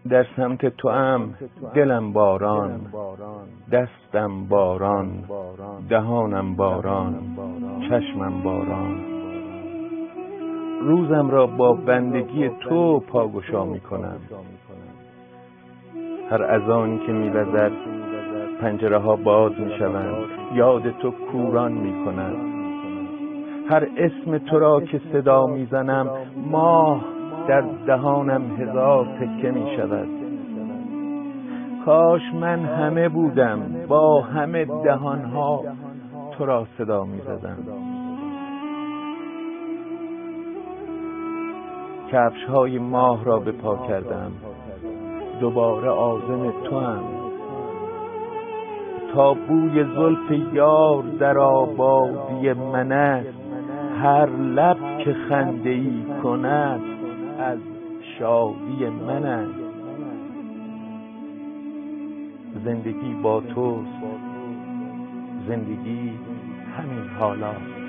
در سمت توام دلم باران، دستم باران، دهانم باران، چشمم باران. روزم را با بندگی تو پاگشا می کنم. هر اذانی که می وزد پنجره ها باز می شوند، یاد تو کوران می کند. هر اسم تو را که صدا می زنم، ماه در دهانم هزار تکه می شود. کاش من همه بودم، با همه دهانها تو را صدا می زدم. کفش های ماه را به پا کردم، دوباره عازم تو هم. تا بوی زلف یار در آبادی من است، هر لب که خنده ای کند از شادی من است. زندگی با توست، زندگی همین حالاست.